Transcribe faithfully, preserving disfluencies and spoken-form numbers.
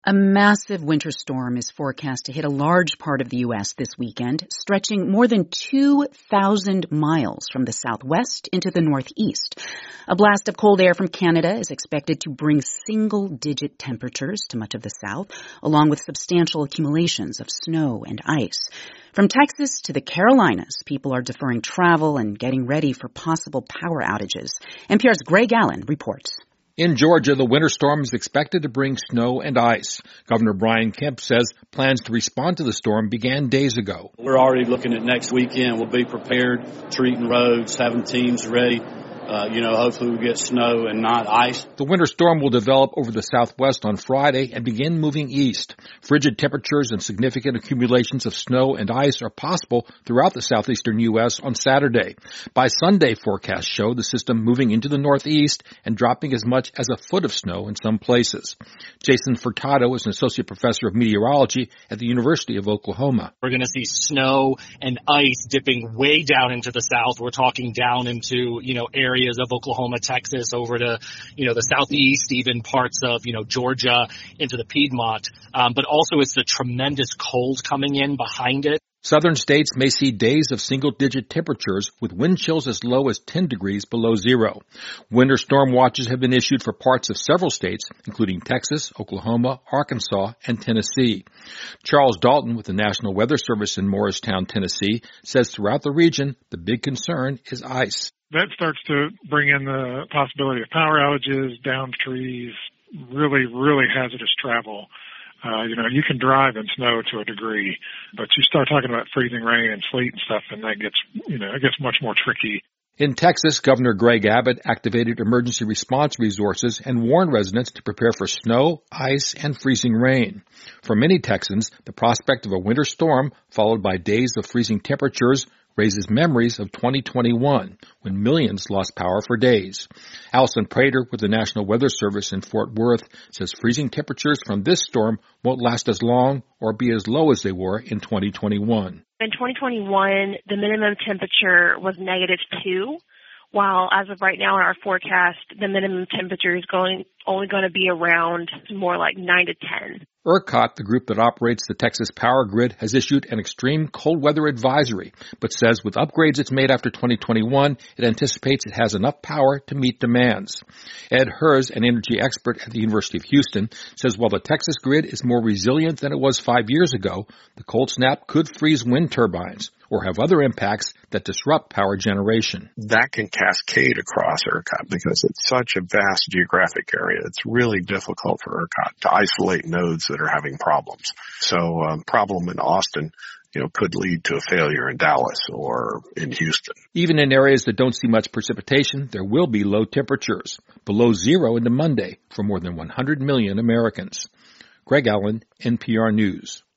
A massive winter storm is forecast to hit a large part of the U S this weekend, stretching more than two thousand miles from the southwest into the northeast. A blast of cold air from Canada is expected to bring single-digit temperatures to much of the south, along with substantial accumulations of snow and ice. From Texas to the Carolinas, people are deferring travel and getting ready for possible power outages. N P R's Greg Allen reports. In Georgia, the winter storm is expected to bring snow and ice. Governor Brian Kemp says plans to respond to the storm began days ago. We're already looking at next weekend. We'll be prepared, treating roads, having teams ready. Uh, you know, hopefully we'll get snow and not ice. The winter storm will develop over the southwest on Friday and begin moving east. Frigid temperatures and significant accumulations of snow and ice are possible throughout the southeastern U S on Saturday. By Sunday, forecasts show the system moving into the northeast and dropping as much as a foot of snow in some places. Jason Furtado is an associate professor of meteorology at the University of Oklahoma. We're going to see snow and ice dipping way down into the south. We're talking down into, you know, areas of Oklahoma, Texas, over to, you know, the southeast, even parts of, you know, Georgia, into the Piedmont. Um, but also it's the tremendous cold coming in behind it. Southern states may see days of single-digit temperatures with wind chills as low as ten degrees below zero. Winter storm watches have been issued for parts of several states, including Texas, Oklahoma, Arkansas, and Tennessee. Charles Dalton with the National Weather Service in Morristown, Tennessee, says throughout the region, the big concern is ice. That starts to bring in the possibility of power outages, downed trees, really, really hazardous travel. Uh, you know, you can drive in snow to a degree, but you start talking about freezing rain and sleet and stuff, and that gets, you know, it gets much more tricky. In Texas, Governor Greg Abbott activated emergency response resources and warned residents to prepare for snow, ice, and freezing rain. For many Texans, the prospect of a winter storm, followed by days of freezing temperatures, raises memories of twenty twenty-one, when millions lost power for days. Allison Prater with the National Weather Service in Fort Worth says freezing temperatures from this storm won't last as long or be as low as they were in twenty twenty-one. In twenty twenty-one, the minimum temperature was negative two, while as of right now in our forecast, the minimum temperature is going only going to be around more like nine to ten. ERCOT, the group that operates the Texas power grid, has issued an extreme cold weather advisory, but says with upgrades it's made after twenty twenty-one, it anticipates it has enough power to meet demands. Ed Hers, an energy expert at the University of Houston, says while the Texas grid is more resilient than it was five years ago, the cold snap could freeze wind turbines or have other impacts that disrupt power generation. That can cascade across ERCOT because it's such a vast geographic area. It's really difficult for ERCOT to isolate nodes that are having problems. So a um, problem in Austin, you know, could lead to a failure in Dallas or in Houston. Even in areas that don't see much precipitation, there will be low temperatures, below zero into Monday for more than one hundred million Americans. Greg Allen, N P R News.